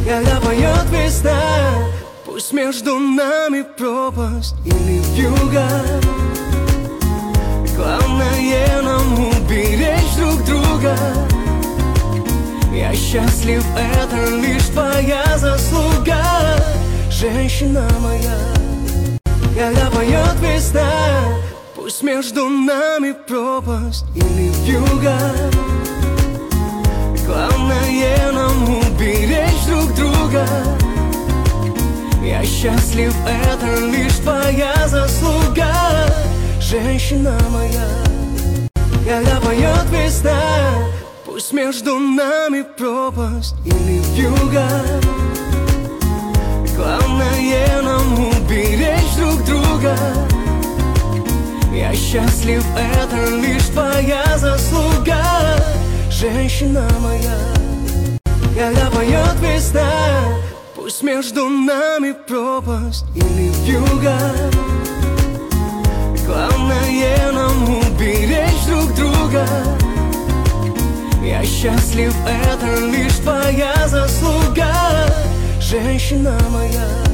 когда поет весна. Пусть между нами пропасть или вьюга, главное нам уберечь друг друга. Я счастлив, это лишь твоя заслуга, женщина моя. Когда поет весна, пусть между нами пропасть или вьюга, главное нам уберечь друг друга. Я счастлив, это лишь твоя заслуга, женщина моя. Когда поет весна, пусть между нами пропасть или вьюга, главное нам уберечь друг друга. Я счастлив, это лишь твоя заслуга, женщина моя. Когда поет весна, пусть между нами пропасть или вьюга, главное нам уберечь друг друга. Я счастлив, это лишь твоя заслуга, женщина моя.